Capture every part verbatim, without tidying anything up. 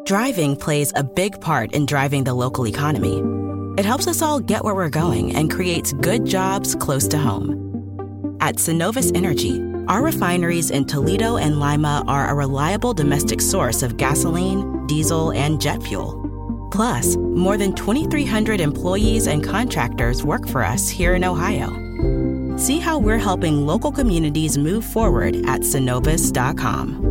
Driving plays a big part in driving the local economy. It helps us all get where we're going and creates good jobs close to home. At Synovus Energy, our refineries in Toledo and Lima are a reliable domestic source of gasoline, diesel, and jet fuel. Plus, more than twenty-three hundred employees and contractors work for us here in Ohio. See how we're helping local communities move forward at Synovus dot com.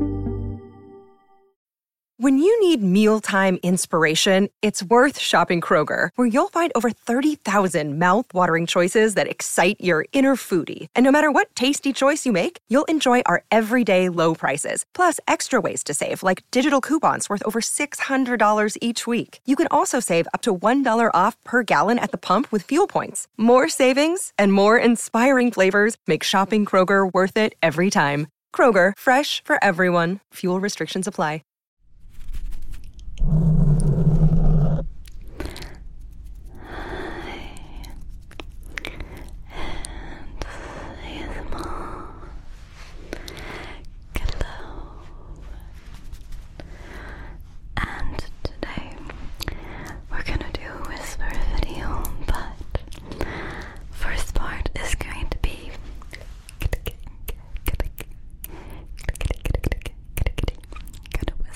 When you need mealtime inspiration, it's worth shopping Kroger, where you'll find over thirty thousand mouth-watering choices that excite your inner foodie. And no matter what tasty choice you make, you'll enjoy our everyday low prices, plus extra ways to save, like digital coupons worth over six hundred dollars each week. You can also save up to one dollar off per gallon at the pump with fuel points. More savings and more inspiring flavors make shopping Kroger worth it every time. Kroger, fresh for everyone. Fuel restrictions apply. And today we're gonna do a whisper video, but first part is going to be gonna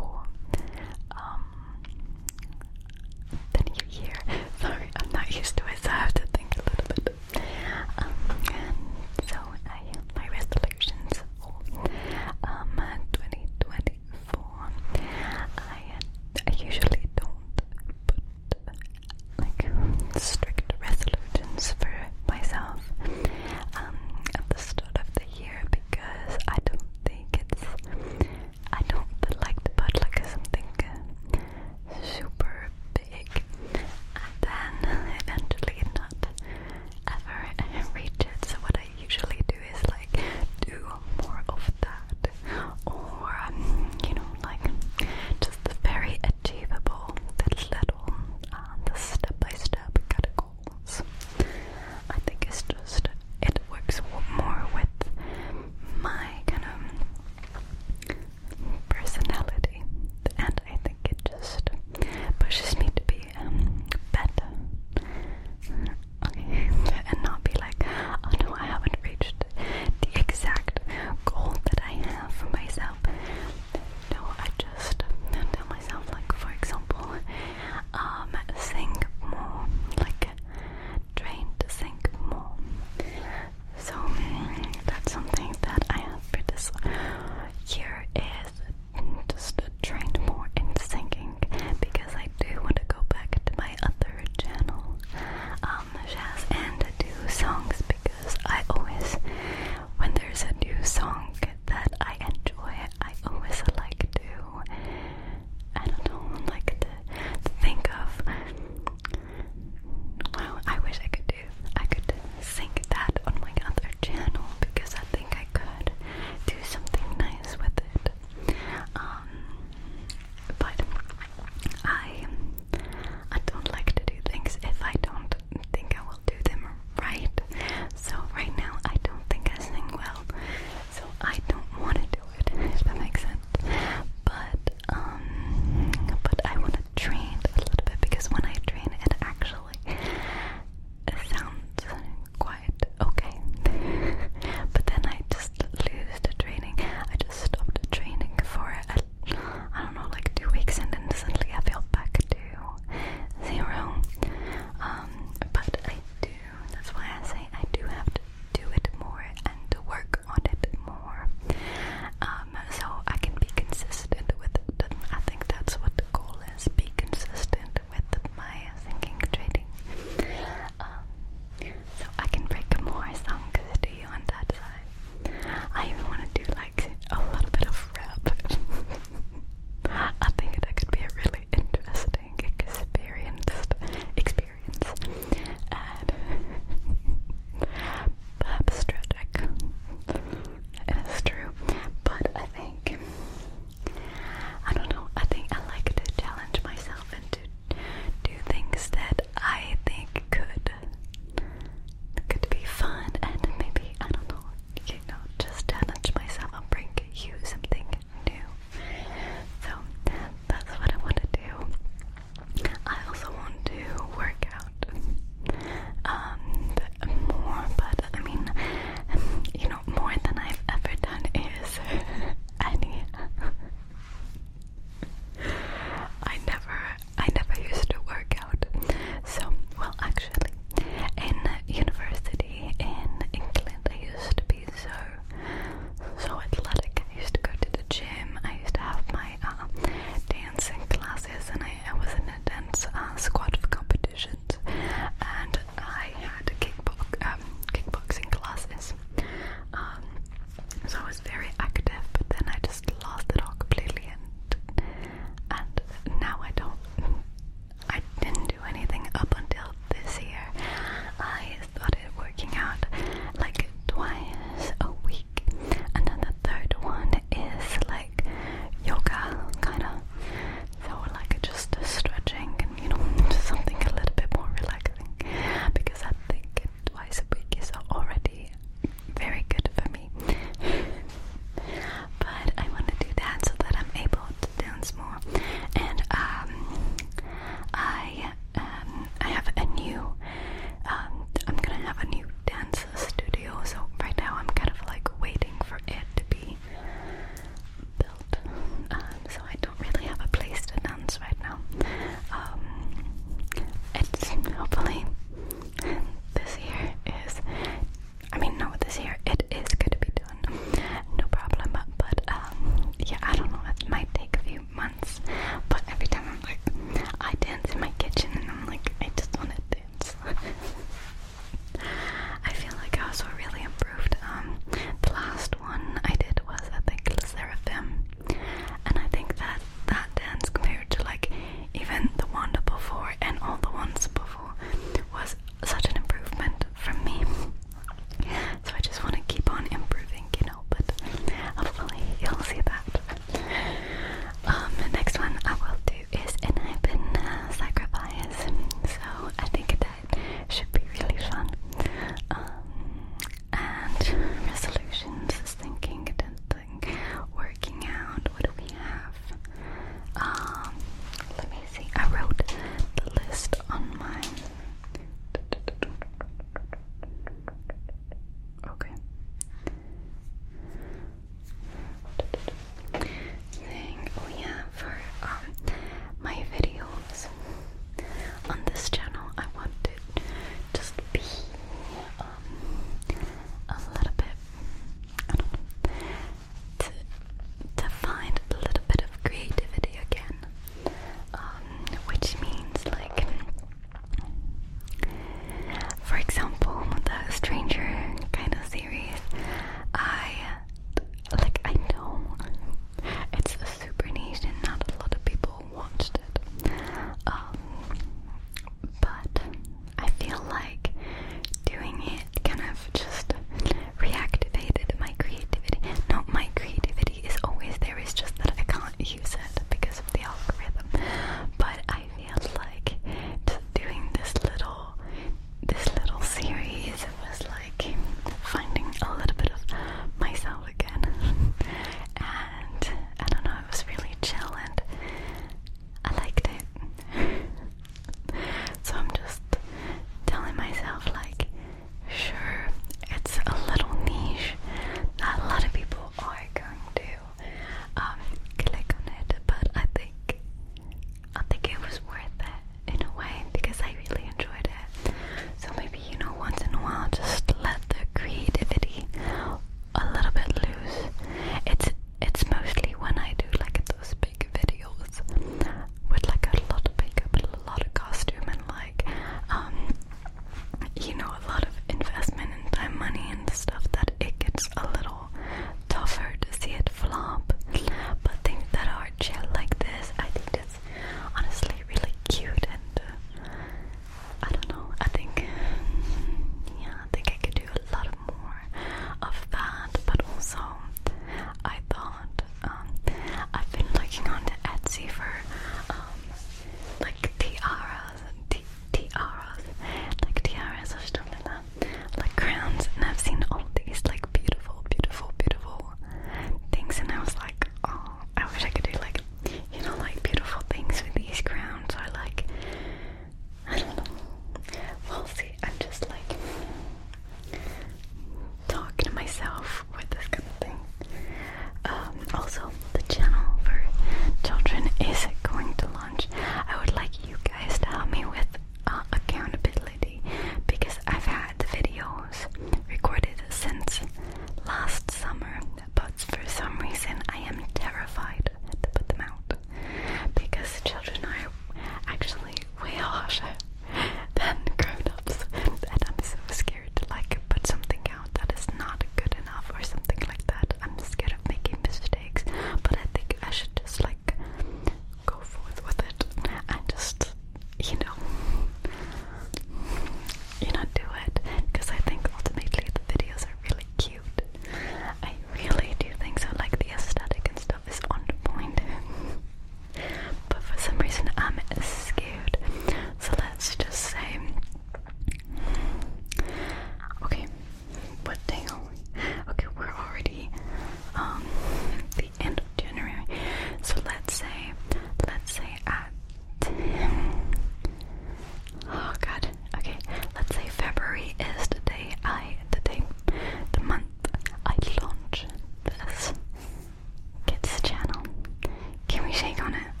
is the day I, the day, the month I launch this kids channel. Can we shake on it?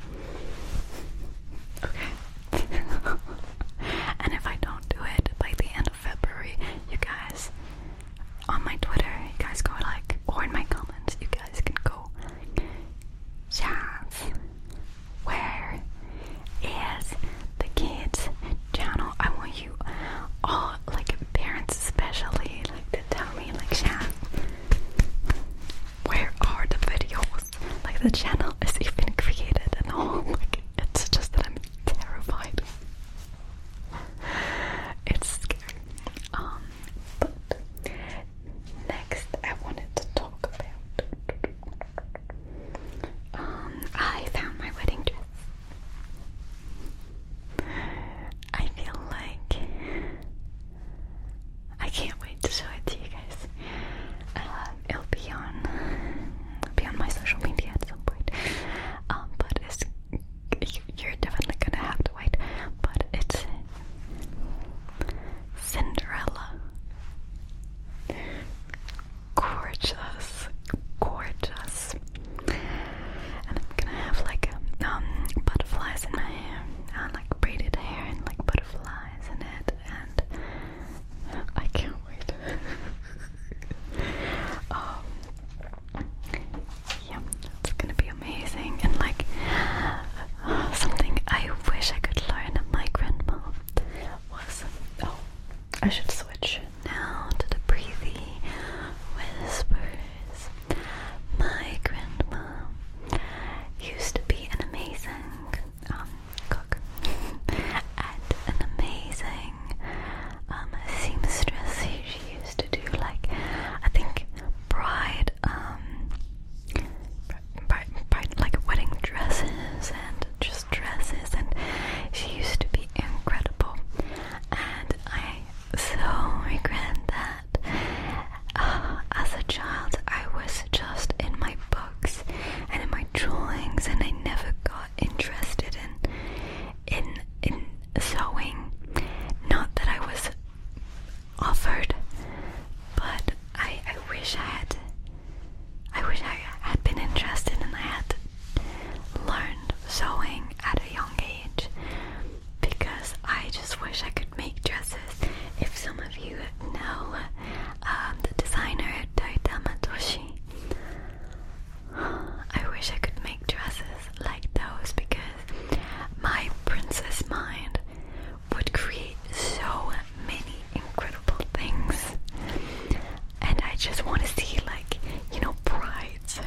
Okay. And if I don't do it by the end of February, you guys, on my Twitter, you guys go like, or in my comments, you guys can go, Shaz, where is the kids channel? I want you all, like parents especially, like to tell me, like, Shaz, where are the videos? Like, the channel is even created and all. Like, it's just that I'm terrified. It's scary. Um, but next I wanted to talk about. Um, I found my wedding dress. I feel like I can't wait to show it to you guys. Uh, it'll be on, it'll be on my social media at some point. Um, but it's, you're definitely gonna have to wait. But it's Cinderella. Gorgeous, gorgeous. And I'm gonna have like um butterflies in my hair, and like braided hair, and like butterflies in it, and I can't wait. um, yeah, it's gonna be amazing, and like uh, something I wish I could learn. My grandma was. Oh, I should switch now to the breathy whispers. My grandma used to be an amazing um, cook and an amazing um, seamstress. She used to do like, I think, bride, um, bride, bride, like wedding dresses and just dresses, and she used to be incredible. And I so regret that. Uh, as a child, I was just in my books and in my drawings, and I never got interested in in in sewing. Not that I was offered, but I I wish I had. I wish I had been interested, and I had learned sewing at a young age, because I just wish I could make dresses. If some of you know um, the designer Toyota Matoshi, I wish I could make dresses like those, because my princess mind would create so many incredible things, and I just want to see, like, you know, brides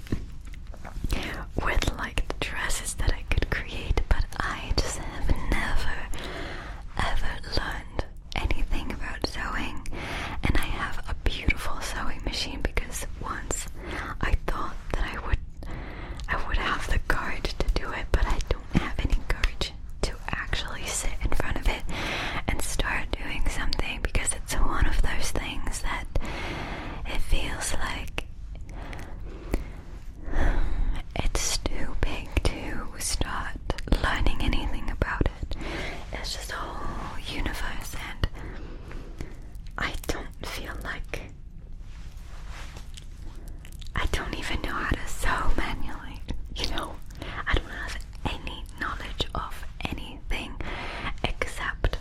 with like the dresses that I could create, but I just have never ever learned anything about sewing. And I have a beautiful sewing machine, because once I thought that I would I would have the courage to do it, but I don't have any courage to actually sit in front of it and start doing something, because it's one of those things that it feels like it's too big to start learning anything about it. It's just a whole universe, and I don't feel like I don't even know how to sew manually, you know? I don't have any knowledge of anything except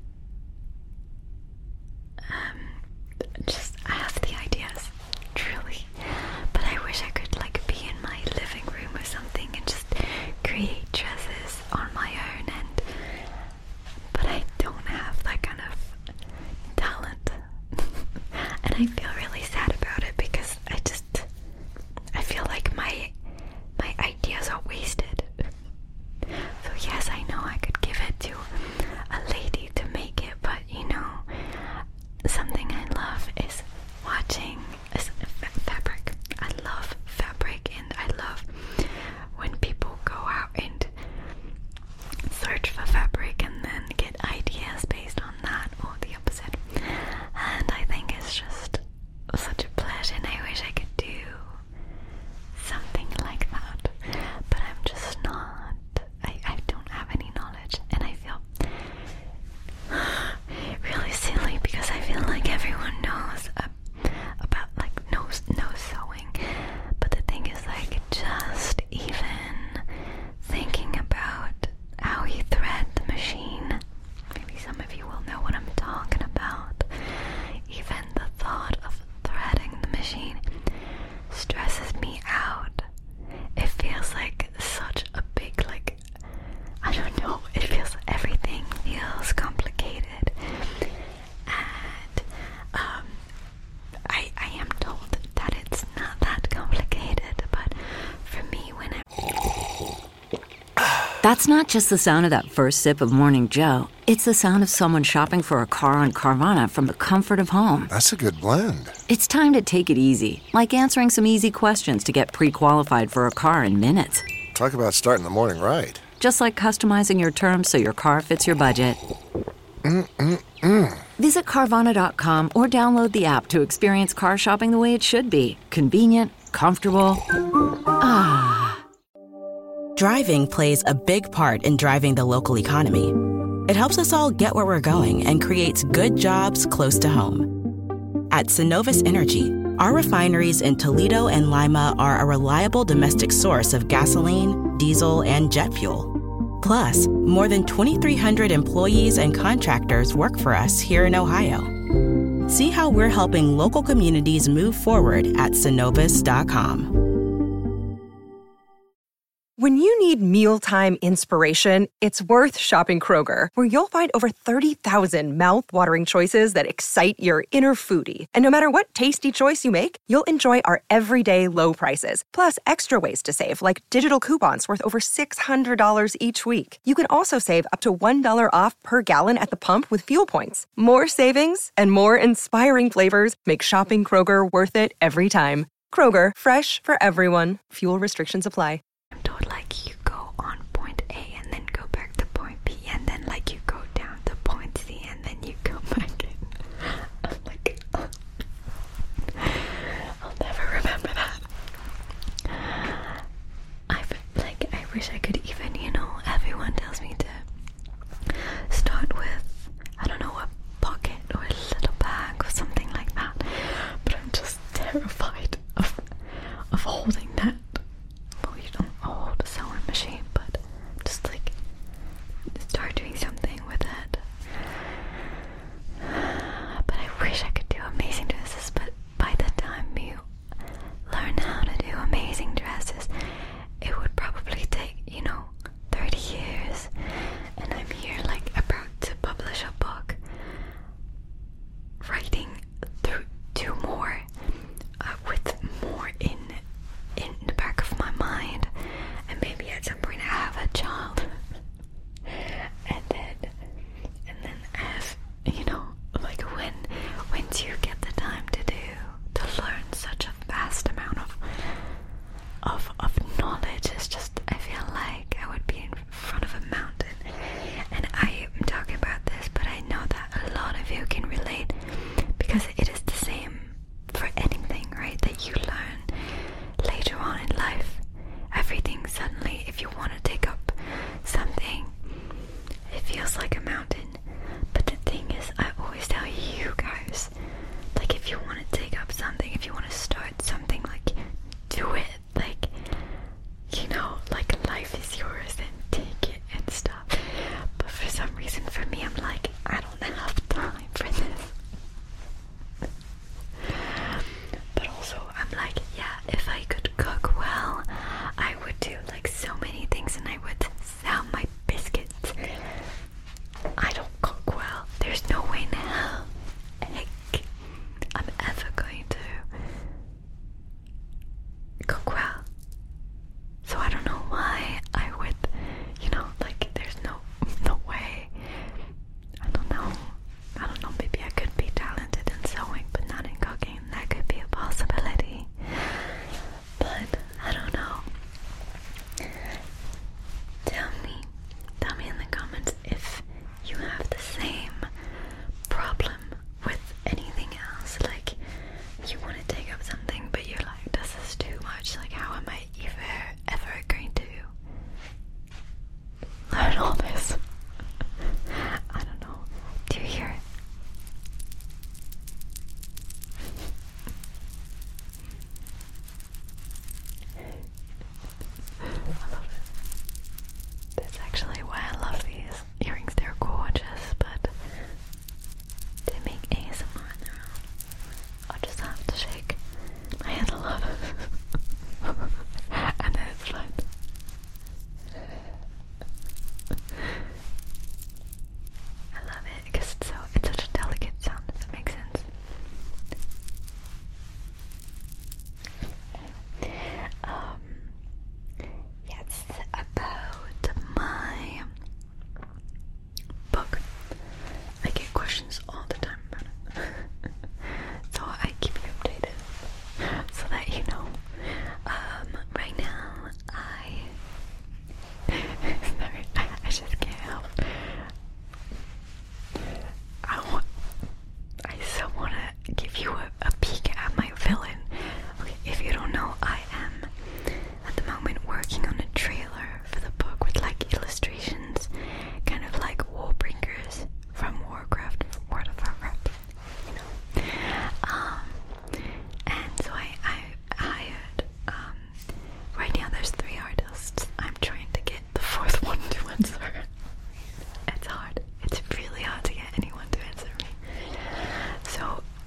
um just I have the ideas, truly. But I wish I could like be in my living room or something and just create dresses on my own, and but I don't have that kind of talent. And I feel really sad about it, because I just I feel like my my ideas are wasted. So yes, I know I could give it to a lady to make it, but you know, something I love is watching is fabric. I love fabric, and I love when people go out and search for fabric and then get ideas based on that, or the opposite. And I think it's just That's not just the sound of that first sip of Morning Joe. It's the sound of someone shopping for a car on Carvana from the comfort of home. That's a good blend. It's time to take it easy, like answering some easy questions to get pre-qualified for a car in minutes. Talk about starting the morning right. Just like customizing your terms so your car fits your budget. Mm-mm-mm. Visit Carvana dot com or download the app to experience car shopping the way it should be. Convenient, comfortable. Ah. Driving plays a big part in driving the local economy. It helps us all get where we're going and creates good jobs close to home. At Synovus Energy, our refineries in Toledo and Lima are a reliable domestic source of gasoline, diesel, and jet fuel. Plus, more than twenty-three hundred employees and contractors work for us here in Ohio. See how we're helping local communities move forward at Synovus dot com. When you need mealtime inspiration, it's worth shopping Kroger, where you'll find over thirty thousand mouth-watering choices that excite your inner foodie. And no matter what tasty choice you make, you'll enjoy our everyday low prices, plus extra ways to save, like digital coupons worth over six hundred dollars each week. You can also save up to one dollar off per gallon at the pump with fuel points. More savings and more inspiring flavors make shopping Kroger worth it every time. Kroger, fresh for everyone. Fuel restrictions apply. I'm told like you go on point A and then go back to point B and then like you go down to point C and then you go back in. I'm like, oh. I'll never remember that. I like I wish I could even, you know, everyone tells me to start with, I don't know, a pocket or a little bag or something like that. But I'm just terrified of of holding that. Well, you don't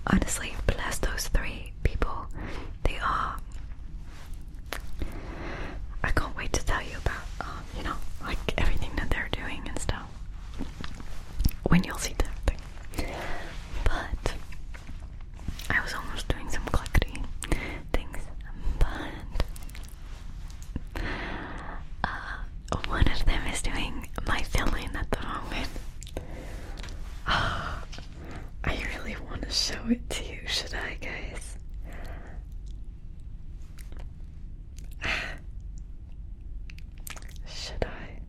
honestly, bless those three people. They are. I can't wait to tell you about, um, you know, like everything that they're doing and stuff when you'll see the thing. But I was almost doing some clickety things, but uh, one of them is doing my filling at the moment. Oh, I really want to show it to you. Should I, guys? Should I?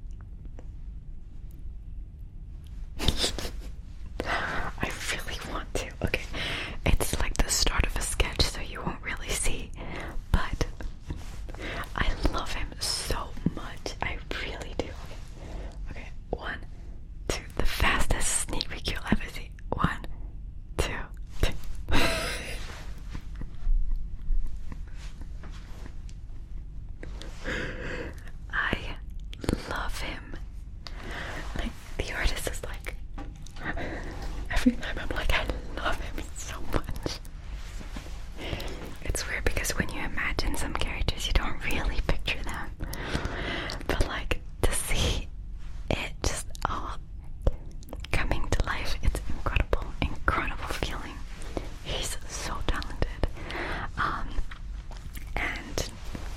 I really want to. Okay, it's like the start of a sketch, so you won't really see, but I love him so much. I really do. Okay, okay. One, two. The fastest sneak peek you'll ever see. One, two, three. I love him. Like, the artist is like, every time I'm like, I love him so much. It's weird because when you imagine some characters, you don't really picture them. But like, to see it just all coming to life, it's incredible, incredible feeling. He's so talented. Um, and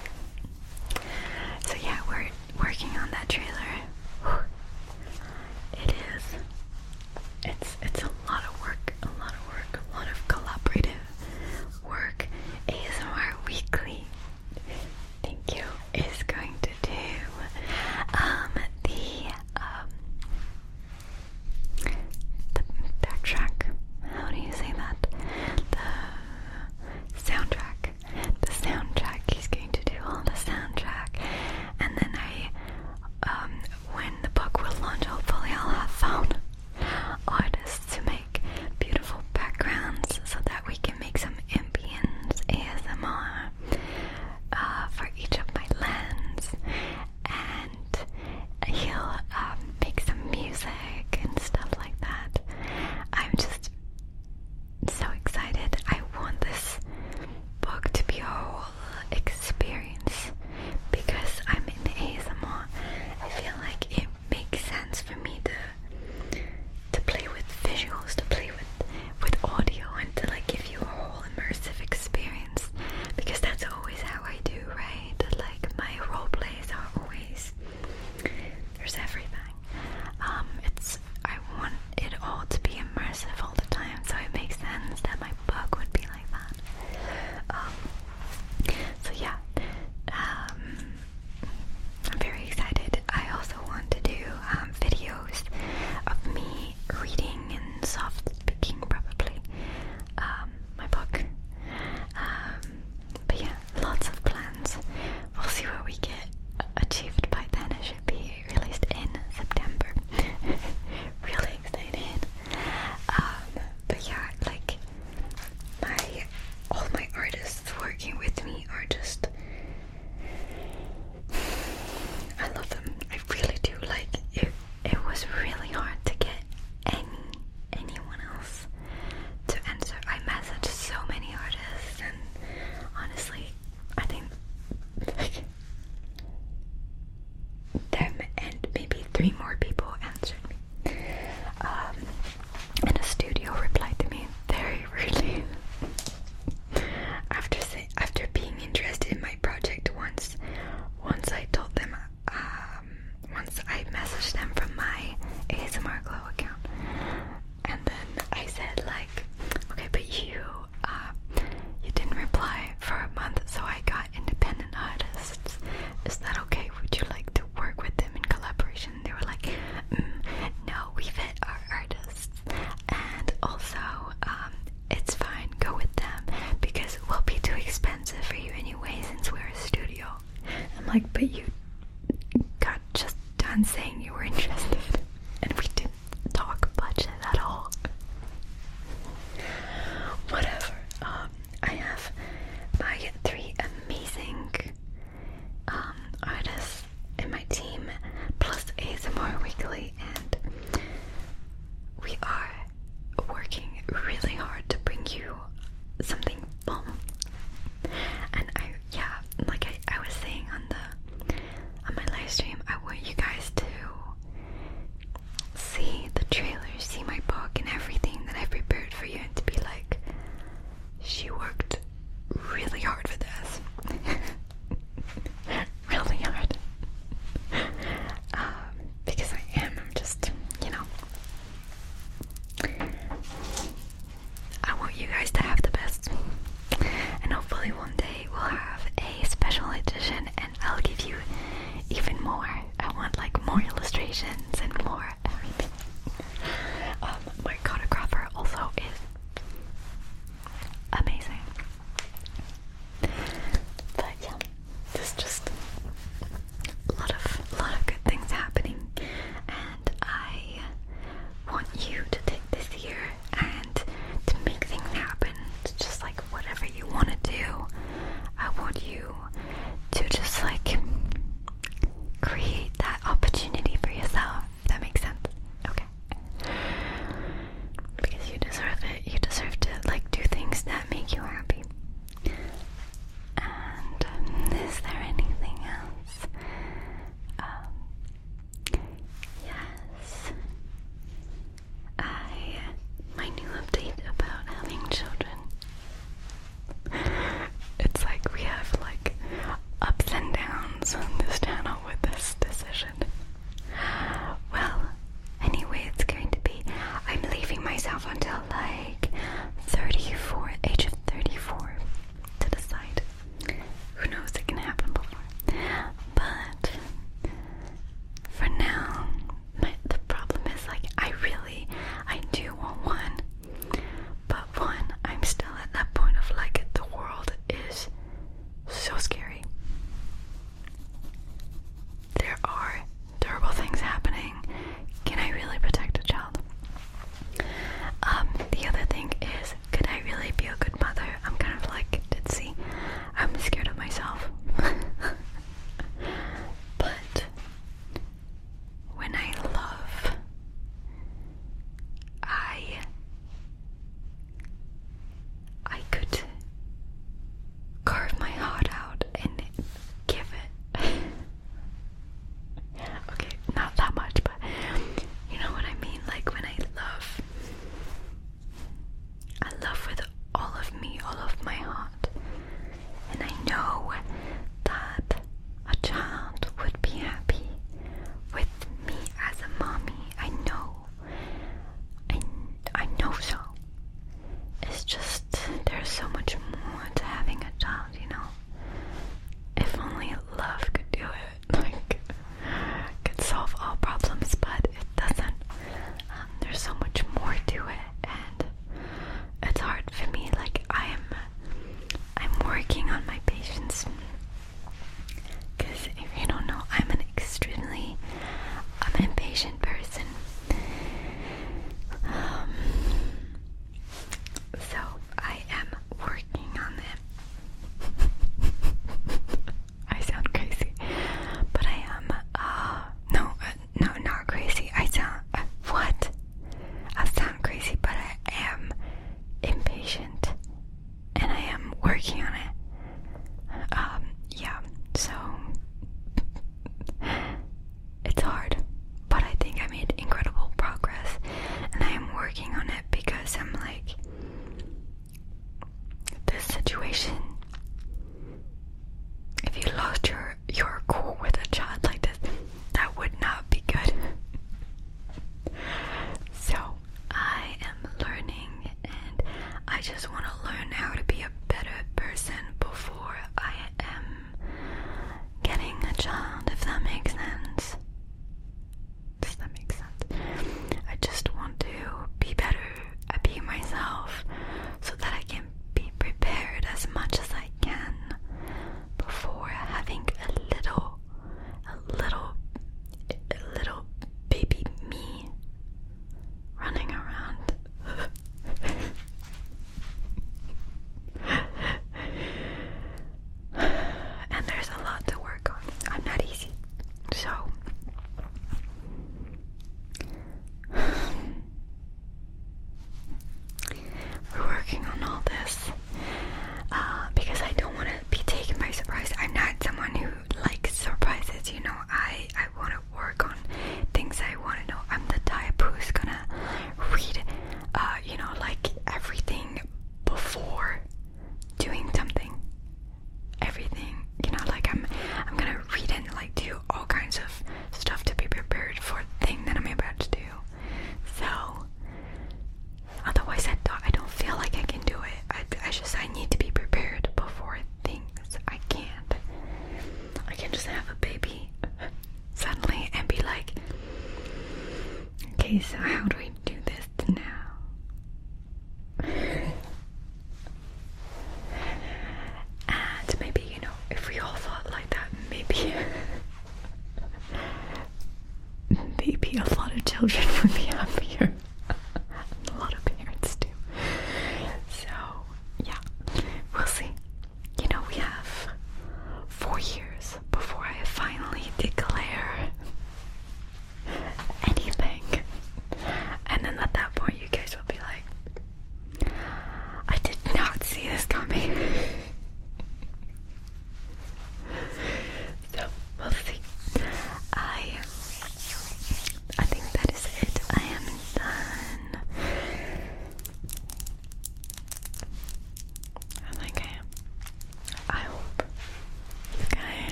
so yeah, we're working on that trailer. It is, it's, it's a lot of work.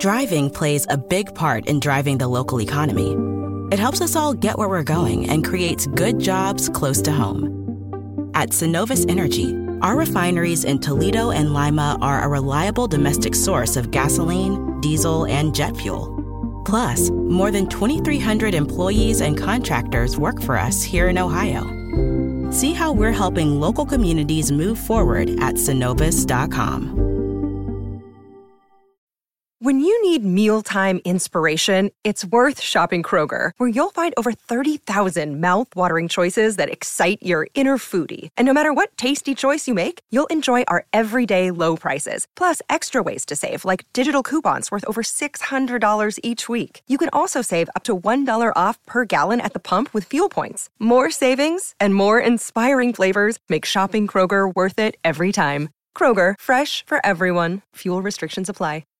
Driving plays a big part in driving the local economy. It helps us all get where we're going and creates good jobs close to home. At Synovus Energy, our refineries in Toledo and Lima are a reliable domestic source of gasoline, diesel, and jet fuel. Plus, more than twenty-three hundred employees and contractors work for us here in Ohio. See how we're helping local communities move forward at Synovus dot com. When you need mealtime inspiration, it's worth shopping Kroger, where you'll find over thirty thousand mouth-watering choices that excite your inner foodie. And no matter what tasty choice you make, you'll enjoy our everyday low prices, plus extra ways to save, like digital coupons worth over six hundred dollars each week. You can also save up to one dollar off per gallon at the pump with fuel points. More savings and more inspiring flavors make shopping Kroger worth it every time. Kroger, fresh for everyone. Fuel restrictions apply.